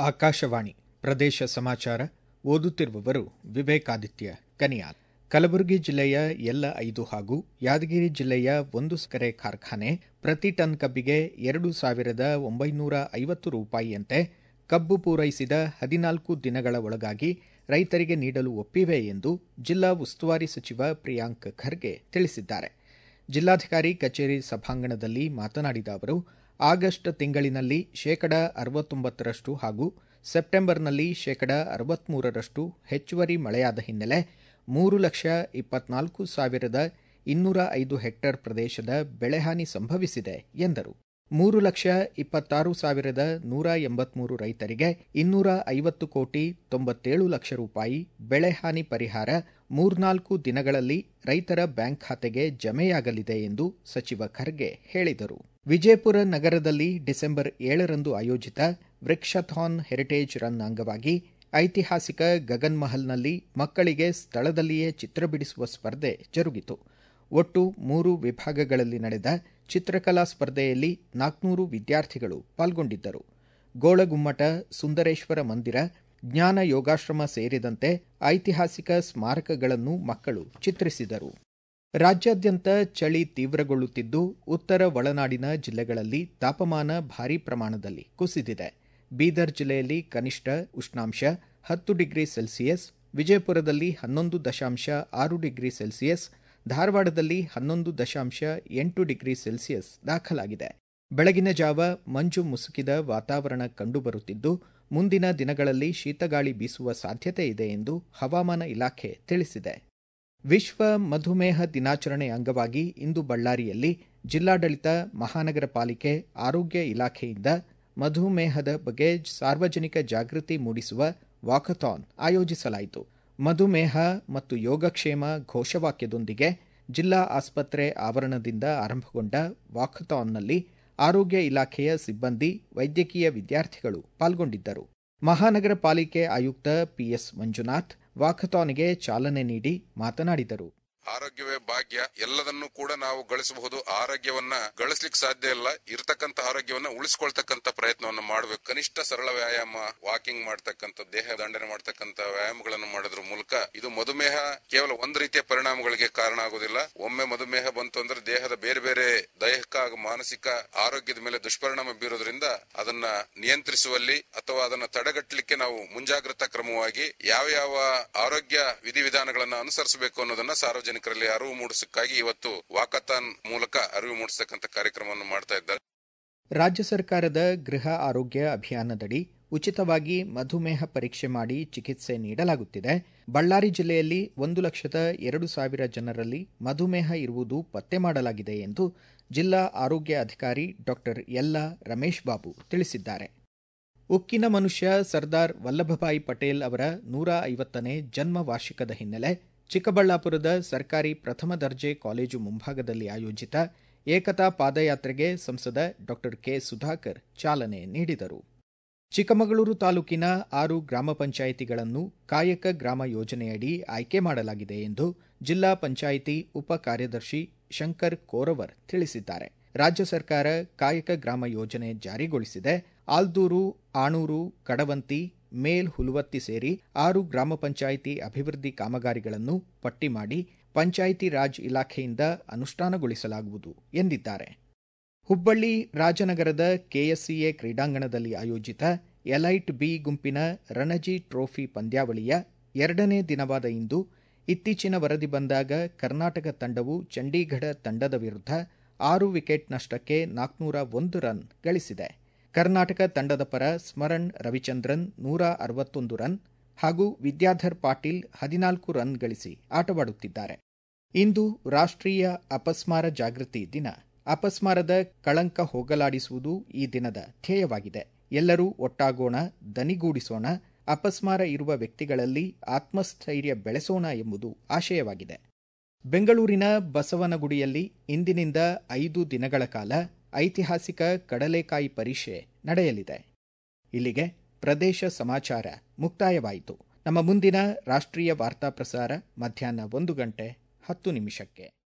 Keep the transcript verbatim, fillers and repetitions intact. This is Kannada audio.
ಆಕಾಶವಾಣಿ ಪ್ರದೇಶ ಸಮಾಚಾರ ಓದುತ್ತಿರುವವರು ವಿವೇಕಾದಿತ್ಯ ಕನಿಯಾಲ್. ಕಲಬುರಗಿ ಜಿಲ್ಲೆಯ ಎಲ್ಲ ಐದು ಹಾಗೂ ಯಾದಗಿರಿ ಜಿಲ್ಲೆಯ ಒಂದು ಸಕ್ಕರೆ ಕಾರ್ಖಾನೆ ಪ್ರತಿ ಟನ್ ಕಬ್ಬಿಗೆ ಎರಡು ಸಾವಿರದ ಒಂಬೈನೂರ ಐವತ್ತು ರೂಪಾಯಿಯಂತೆ ಕಬ್ಬು ಪೂರೈಸಿದ ಹದಿನಾಲ್ಕು ದಿನಗಳ ಒಳಗಾಗಿ ರೈತರಿಗೆ ನೀಡಲು ಒಪ್ಪಿವೆ ಎಂದು ಜಿಲ್ಲಾ ಉಸ್ತುವಾರಿ ಸಚಿವ ಪ್ರಿಯಾಂಕ್ ಖರ್ಗೆ ತಿಳಿಸಿದ್ದಾರೆ. ಜಿಲ್ಲಾಧಿಕಾರಿ ಕಚೇರಿ ಸಭಾಂಗಣದಲ್ಲಿ ಮಾತನಾಡಿದ ಅವರು, ಆಗಸ್ಟ್ ತಿಂಗಳಿನಲ್ಲಿ ಶೇಕಡ ಅರವತ್ತೊಂಬತ್ತರಷ್ಟು ಹಾಗೂ ಸೆಪ್ಟೆಂಬರ್ನಲ್ಲಿ ಶೇಕಡ ಅರವತ್ಮೂರರಷ್ಟು ಹೆಚ್ಚುವರಿ ಮಳೆಯಾದ ಹಿನ್ನೆಲೆ ಮೂರು ಲಕ್ಷ ಇಪ್ಪತ್ನಾಲ್ಕು ಸಾವಿರದ ಇನ್ನೂರ ಐದು ಹೆಕ್ಟೇರ್ ಪ್ರದೇಶದ ಬೆಳೆಹಾನಿ ಸಂಭವಿಸಿದೆ ಎಂದರು. ಮೂರು ಲಕ್ಷ ಇಪ್ಪತ್ತಾರು ಸಾವಿರದ ನೂರ ಎಂಬತ್ಮೂರು ರೈತರಿಗೆ ಇನ್ನೂರ ಐವತ್ತು ಕೋಟಿ ತೊಂಬತ್ತೇಳು ಲಕ್ಷ ರೂಪಾಯಿ ಬೆಳೆಹಾನಿ ಪರಿಹಾರ ಮೂರ್ನಾಲ್ಕು ದಿನಗಳಲ್ಲಿ ರೈತರ ಬ್ಯಾಂಕ್ ಖಾತೆಗೆ ಜಮೆಯಾಗಲಿದೆ ಎಂದು ಸಚಿವ ಖರ್ಗೆ ಹೇಳಿದರು. ವಿಜಯಪುರ ನಗರದಲ್ಲಿ ಡಿಸೆಂಬರ್ ಏಳರಂದು ಆಯೋಜಿತ ವೃಕ್ಷಾಥಾನ್ ಹೆರಿಟೇಜ್ ರನ್ ಅಂಗವಾಗಿ ಐತಿಹಾಸಿಕ ಗಗನ್ ಮಹಲ್ನಲ್ಲಿ ಮಕ್ಕಳಿಗೆ ಸ್ಥಳದಲ್ಲಿಯೇ ಚಿತ್ರ ಬಿಡಿಸುವ ಸ್ಪರ್ಧೆ ಜರುಗಿತು. ಒಟ್ಟು ಮೂರು ವಿಭಾಗಗಳಲ್ಲಿ ನಡೆದ ಚಿತ್ರಕಲಾ ಸ್ಪರ್ಧೆಯಲ್ಲಿ ನಾಲ್ಕುನೂರು ವಿದ್ಯಾರ್ಥಿಗಳು ಪಾಲ್ಗೊಂಡಿದ್ದರು. ಗೋಳಗುಮ್ಮಟ, ಸುಂದರೇಶ್ವರ ಮಂದಿರ, ಜ್ಞಾನ ಯೋಗಾಶ್ರಮ ಸೇರಿದಂತೆ ಐತಿಹಾಸಿಕ ಸ್ಮಾರಕಗಳನ್ನು ಮಕ್ಕಳು ಚಿತ್ರಿಸಿದರು. ರಾಜ್ಯಾದ್ಯಂತ ಚಳಿ ತೀವ್ರಗೊಳ್ಳುತ್ತಿದ್ದು, ಉತ್ತರ ಒಳನಾಡಿನ ಜಿಲ್ಲೆಗಳಲ್ಲಿ ತಾಪಮಾನ ಭಾರೀ ಪ್ರಮಾಣದಲ್ಲಿ ಕುಸಿದಿದೆ. ಬೀದರ್ ಜಿಲ್ಲೆಯಲ್ಲಿ ಕನಿಷ್ಠ ಉಷ್ಣಾಂಶ ಹತ್ತು ಡಿಗ್ರಿ ಸೆಲ್ಸಿಯಸ್, ವಿಜಯಪುರದಲ್ಲಿ ಹನ್ನೊಂದು ದಶಾಂಶ ಆರು ಡಿಗ್ರಿ ಸೆಲ್ಸಿಯಸ್, ಧಾರವಾಡದಲ್ಲಿ ಹನ್ನೊಂದು ದಶಾಂಶ ಎಂಟು ಡಿಗ್ರಿ ಸೆಲ್ಸಿಯಸ್ ದಾಖಲಾಗಿದೆ. ಬೆಳಗಿನ ಜಾವ ಮಂಜು ಮುಸುಕಿದ ವಾತಾವರಣ ಕಂಡುಬರುತ್ತಿದ್ದು, ಮುಂದಿನ ದಿನಗಳಲ್ಲಿ ಶೀತಗಾಳಿ ಬೀಸುವ ಸಾಧ್ಯತೆ ಇದೆ ಎಂದು ಹವಾಮಾನ ಇಲಾಖೆ ತಿಳಿಸಿದೆ. ವಿಶ್ವ ಮಧುಮೇಹ ದಿನಾಚರಣೆ ಅಂಗವಾಗಿ ಇಂದು ಬಳ್ಳಾರಿಯಲ್ಲಿ ಜಿಲ್ಲಾಡಳಿತ, ಮಹಾನಗರ ಪಾಲಿಕೆ, ಆರೋಗ್ಯ ಇಲಾಖೆಯಿಂದ ಮಧುಮೇಹದ ಬಗ್ಗೆ ಸಾರ್ವಜನಿಕ ಜಾಗೃತಿ ಮೂಡಿಸುವ ವಾಕಥಾನ್ ಆಯೋಜಿಸಲಾಯಿತು. ಮಧುಮೇಹ ಮತ್ತು ಯೋಗಕ್ಷೇಮ ಘೋಷವಾಕ್ಯದೊಂದಿಗೆ ಜಿಲ್ಲಾ ಆಸ್ಪತ್ರೆ ಆವರಣದಿಂದ ಆರಂಭಗೊಂಡ ವಾಕಥಾನ್ನಲ್ಲಿ ಆರೋಗ್ಯ ಇಲಾಖೆಯ ಸಿಬ್ಬಂದಿ, ವೈದ್ಯಕೀಯ ವಿದ್ಯಾರ್ಥಿಗಳು ಪಾಲ್ಗೊಂಡಿದ್ದರು. ಮಹಾನಗರ ಪಾಲಿಕೆ ಆಯುಕ್ತ ಪಿಎಸ್ ಮಂಜುನಾಥ್ ವಾಕಥಾನ್ಗೆ ಚಾಲನೆ ನೀಡಿ ಮಾತನಾಡಿದರು. ಆರೋಗ್ಯವೇ ಭಾಗ್ಯ. ಎಲ್ಲದನ್ನೂ ಕೂಡ ನಾವು ಗಳಿಸಬಹುದು. ಆರೋಗ್ಯವನ್ನ ಗಳಿಸ್ಲಿಕ್ಕೆ ಸಾಧ್ಯ ಇಲ್ಲ. ಇರತಕ್ಕಂತ ಆರೋಗ್ಯವನ್ನ ಉಳಿಸಿಕೊಳ್ತಕ್ಕಂತ ಪ್ರಯತ್ನವನ್ನು ಮಾಡಬೇಕು. ಕನಿಷ್ಠ ಸರಳ ವ್ಯಾಯಾಮ, ವಾಕಿಂಗ್ ಮಾಡ್ತಕ್ಕಂಥ, ದೇಹ ದಂಡನೆ ಮಾಡ್ತಕ್ಕಂಥ ವ್ಯಾಯಾಮಗಳನ್ನು ಮಾಡೋದ್ರ ಮೂಲಕ ಇದು ಮಧುಮೇಹ ಕೇವಲ ಒಂದು ರೀತಿಯ ಪರಿಣಾಮಗಳಿಗೆ ಕಾರಣ ಆಗುವುದಿಲ್ಲ. ಒಮ್ಮೆ ಮಧುಮೇಹ ಬಂತು ಅಂದ್ರೆ ದೇಹದ ಬೇರೆ ಬೇರೆ ದೈಹಿಕ ಹಾಗೂ ಮಾನಸಿಕ ಆರೋಗ್ಯದ ಮೇಲೆ ದುಷ್ಪರಿಣಾಮ ಬೀರೋದ್ರಿಂದ ಅದನ್ನ ನಿಯಂತ್ರಿಸುವಲ್ಲಿ ಅಥವಾ ಅದನ್ನ ತಡೆಗಟ್ಟಲಿಕ್ಕೆ ನಾವು ಮುಂಜಾಗ್ರತಾ ಕ್ರಮವಾಗಿ ಯಾವ ಯಾವ ಆರೋಗ್ಯ ವಿಧಿವಿಧಾನಗಳನ್ನು ಅನುಸರಿಸಬೇಕು ಅನ್ನೋದನ್ನ ಸಾರ್ವಜನಿಕ ಅರಿವು ಮೂಡಿಸಕ್ಕಾಗಿ ಇವತ್ತು ವಾಕಥಾನ್ ಮೂಲಕ ಅರಿವು ಮೂಡಿಸತಕ್ಕಂಥ ಕಾರ್ಯಕ್ರಮವನ್ನು ಮಾಡ್ತಾ ಇದ್ದಾರೆ. ರಾಜ್ಯ ಸರ್ಕಾರದ ಗೃಹ ಆರೋಗ್ಯ ಅಭಿಯಾನದಡಿ ಉಚಿತವಾಗಿ ಮಧುಮೇಹ ಪರೀಕ್ಷೆ ಮಾಡಿ ಚಿಕಿತ್ಸೆ ನೀಡಲಾಗುತ್ತಿದೆ. ಬಳ್ಳಾರಿ ಜಿಲ್ಲೆಯಲ್ಲಿ ಒಂದು ಲಕ್ಷದ ಎರಡು ಸಾವಿರ ಜನರಲ್ಲಿ ಮಧುಮೇಹ ಇರುವುದು ಪತ್ತೆ ಮಾಡಲಾಗಿದೆ ಎಂದು ಜಿಲ್ಲಾ ಆರೋಗ್ಯ ಅಧಿಕಾರಿ ಡಾ ಯಲ್ಲಾ ರಮೇಶ್ ಬಾಬು ತಿಳಿಸಿದ್ದಾರೆ. ಉಕ್ಕಿನ ಮನುಷ್ಯ ಸರ್ದಾರ್ ವಲ್ಲಭಭಾಯಿ ಪಟೇಲ್ ಅವರ ನೂರ ಐವತ್ತನೇ ಜನ್ಮ ವಾರ್ಷಿಕದ ಹಿನ್ನೆಲೆ ಚಿಕ್ಕಬಳ್ಳಾಪುರದ ಸರ್ಕಾರಿ ಪ್ರಥಮ ದರ್ಜೆ ಕಾಲೇಜು ಮುಂಭಾಗದಲ್ಲಿ ಆಯೋಜಿತ ಏಕತಾ ಪಾದಯಾತ್ರೆಗೆ ಸಂಸದ ಡಾ ಕೆ ಸುಧಾಕರ್ ಚಾಲನೆ ನೀಡಿದರು. ಚಿಕ್ಕಮಗಳೂರು ತಾಲೂಕಿನ ಆರು ಗ್ರಾಮ ಪಂಚಾಯಿತಿಗಳನ್ನು ಕಾಯಕ ಗ್ರಾಮ ಯೋಜನೆಯಡಿ ಆಯ್ಕೆ ಮಾಡಲಾಗಿದೆ ಎಂದು ಜಿಲ್ಲಾ ಪಂಚಾಯಿತಿ ಉಪ ಕಾರ್ಯದರ್ಶಿ ಶಂಕರ್ ಕೋರವರ್ ತಿಳಿಸಿದ್ದಾರೆ. ರಾಜ್ಯ ಸರ್ಕಾರ ಕಾಯಕ ಗ್ರಾಮ ಯೋಜನೆ ಜಾರಿಗೊಳಿಸಿದೆ. ಆಲ್ದೂರು, ಆಣೂರು, ಕಡವಂತಿ, ಮೇಲ್ ಹುಲುವತ್ತಿ ಸೇರಿ ಆರು ಗ್ರಾಮ ಪಂಚಾಯಿತಿ ಅಭಿವೃದ್ಧಿ ಕಾಮಗಾರಿಗಳನ್ನು ಪಟ್ಟಿ ಮಾಡಿ ಪಂಚಾಯಿತಿ ರಾಜ್ ಇಲಾಖೆಯಿಂದ ಅನುಷ್ಠಾನಗೊಳಿಸಲಾಗುವುದು ಎಂದಿದ್ದಾರೆ. ಹುಬ್ಬಳ್ಳಿ ರಾಜನಗರದ ಕೆಎಸ್ಸಿಎ ಕ್ರೀಡಾಂಗಣದಲ್ಲಿ ಆಯೋಜಿತ ಎಲೈಟ್ ಬಿ ಗುಂಪಿನ ರಣಜಿ ಟ್ರೋಫಿ ಪಂದ್ಯಾವಳಿಯ ಎರಡನೇ ದಿನವಾದ ಇಂದು ಇತ್ತೀಚಿನ ವರದಿ ಬಂದಾಗ ಕರ್ನಾಟಕ ತಂಡವು ಚಂಡೀಗಢ ತಂಡದ ವಿರುದ್ಧ ಆರು ವಿಕೆಟ್ ನಷ್ಟಕ್ಕೆ ನಾಲ್ಕುನೂರ ಒಂದು ರನ್ ಗಳಿಸಿದೆ. ಕರ್ನಾಟಕ ತಂಡದ ಪರ ಸ್ಮರಣ್ ರವಿಚಂದ್ರನ್ ನೂರ ಅರವತ್ತೊಂದು ರನ್ ಹಾಗೂ ವಿದ್ಯಾಧರ್ ಪಾಟೀಲ್ ಹದಿನಾಲ್ಕು ರನ್ ಗಳಿಸಿ ಆಟವಾಡುತ್ತಿದ್ದಾರೆ. ಇಂದು ರಾಷ್ಟ್ರೀಯ ಅಪಸ್ಮಾರ ಜಾಗೃತಿ ದಿನ. ಅಪಸ್ಮಾರದ ಕಳಂಕ ಹೋಗಲಾಡಿಸುವುದು ಈ ದಿನದ ಧ್ಯೇಯವಾಗಿದೆ. ಎಲ್ಲರೂ ಒಟ್ಟಾಗೋಣ, ದನಿಗೂಡಿಸೋಣ, ಅಪಸ್ಮಾರ ಇರುವ ವ್ಯಕ್ತಿಗಳಲ್ಲಿ ಆತ್ಮಸ್ಥೈರ್ಯ ಬೆಳೆಸೋಣ ಎಂಬುದು ಆಶಯವಾಗಿದೆ. ಬೆಂಗಳೂರಿನ ಬಸವನಗುಡಿಯಲ್ಲಿ ಇಂದಿನಿಂದ ಐದು ದಿನಗಳ ಕಾಲ ಐತಿಹಾಸಿಕ ಕಡಲೆಕಾಯಿ ಪರಿಷೆ ನಡೆಯಲಿದೆ. ಇಲ್ಲಿಗೆ ಪ್ರದೇಶ ಸಮಾಚಾರ ಮುಕ್ತಾಯವಾಯಿತು. ನಮ್ಮ ಮುಂದಿನ ರಾಷ್ಟ್ರೀಯ ವಾರ್ತಾ ಪ್ರಸಾರ ಮಧ್ಯಾಹ್ನ ಒಂದು ಗಂಟೆ ಹತ್ತು ನಿಮಿಷಕ್ಕೆ.